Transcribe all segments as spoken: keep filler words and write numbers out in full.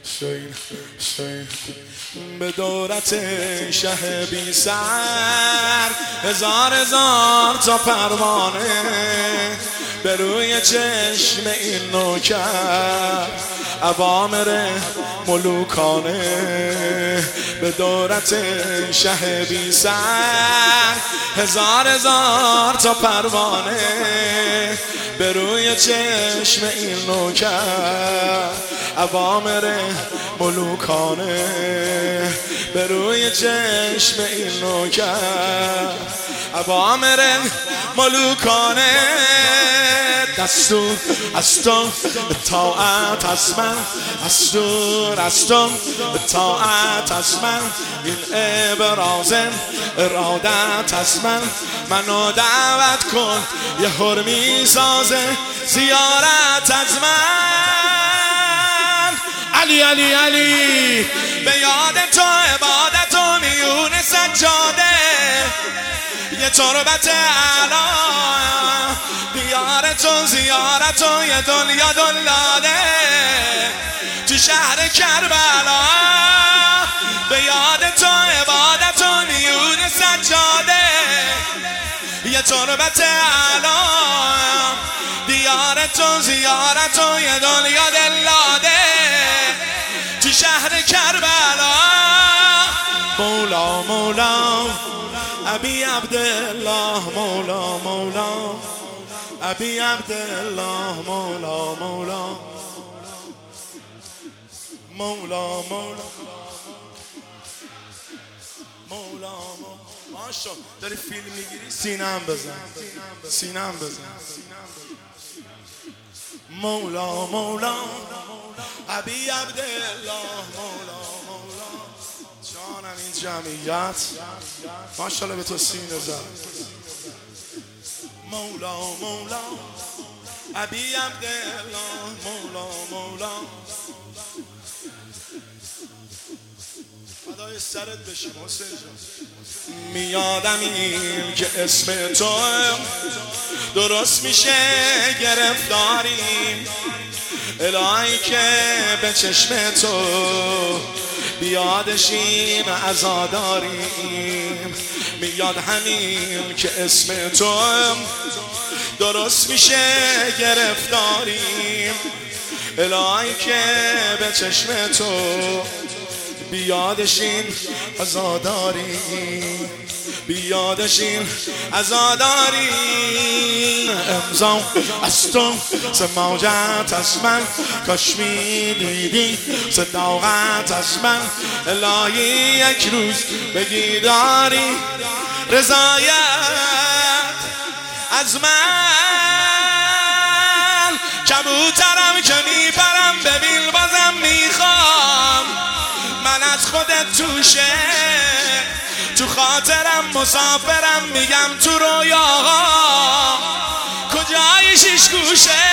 شین شین به دورت شه بی سر، هزار هزار تا پروانه به روی چشم این نوکر، اوامر ملوکانه به دورت شه بی سر، هزار هزار تا پروانه به روی چشم این نوکر، اوامر ملوکانه به روی چشم این نوکر، اوامر ملوکانه. دستور از تو اطاعت از من، دستور از تو اطاعت از من، این ابراز ارادت از من. منو دعوت کن یه حرمی سازه زیارت از من. علی علی علی به یاد تو عبادت و میون سجاده، یه تربت علا دیار تو زیارت و یه دنیا دلاده تو شهر کربلا. به یاد تو عبادت و میون سجاده، یه تربت علا دیار تو زیارت و یه دنیا دلاده تو شهر کربلا. مولا مولا ابی عبدالله، مولا مولا ابی عبدالله، مولا مولا مولا مولا مولا. ماشا داری فیلم میگیری سینم بزن، سینم بزن. مولا مولا ابی عبدالله، مولا مولا. جانم این جمعیت ماشاءالله به تو سینه زد. مولا مولا ابی عبدالله، مولا مولا. فدای سرت بشیم حسین جان. میادم این که اسم تو درست میشه گرفتاریم، الهی که به چشم تو بیادشیم عزاداریم. میاد همین که اسم تو درست میشه گرفتاریم، الهی که به چشم تو بیادشین عزاداریم، بیادشین عزاداریم. امضا از تو سماجت از من، کاش میدیدی صداقت از من. الهی یک روز بگی داری رضایت از من. کبوترم که میپرم ببین بازم میخوام، من از خودت توشه تو خاطرم مسافرم، میگم تو رویاها کجای شیش گوشه.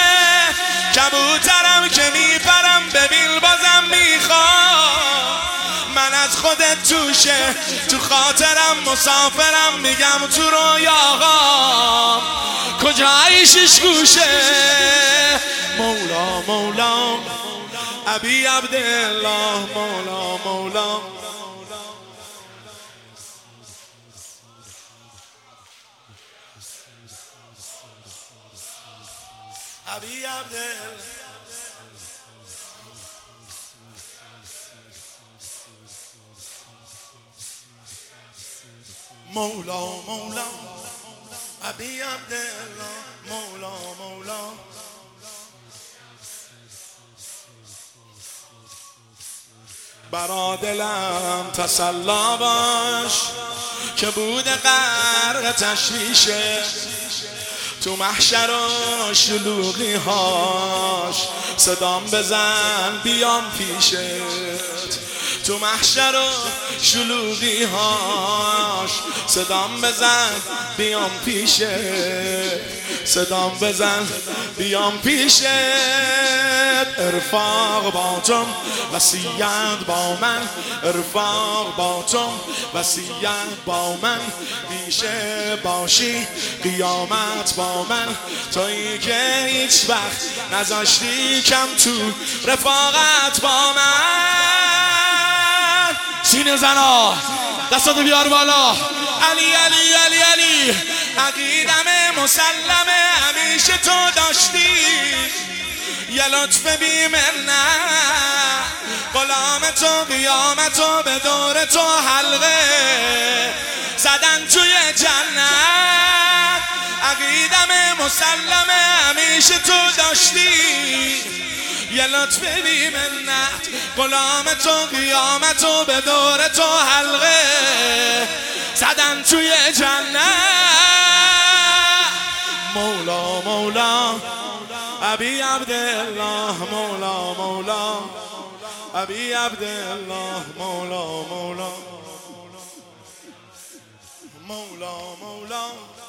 کبوترم که میپرم ببین بازم میخوام، من از خودت توشه تو خاطرم مسافرم، میگم تو رویاها کجای شیش گوشه. مولا مولا ابی عبدالله، مولا مولا. ابی عبدالله مولا مولا ابی عبدالله، مولا مولا. برا دلم تسلا باش که بود غرق تشویشه، تو محشر و شلوغی هاش صدام بزن بیام پیشت. تو محشر و شلوغی هاش صدام بزن بیام پیشه، صدام بزن بیام پیشت. ارفاق با تو وصیت با من، ارفاق با تو وصیت با من، میشه باشی قیامت با من، تویی که هیچ وقت نذاشتی کم تو رفاقت با من. سینه زنا دستاتو بیار بالا. علی علی علی علی عقیدم مسلمه همیشه تو داشتی یه لطف بی منت، غلام تو قیامت و به دور تو حلقه زدن توی جنت. عقیدم مسلمه همیشه تو داشتی یه لطف بی منت، غلام تو قیامت و به دور تو حلقه زدن توی جنت. مولا مولا ابی عبدالله، مولا مولا ابی عبدالله، مولا مولا مولا مولا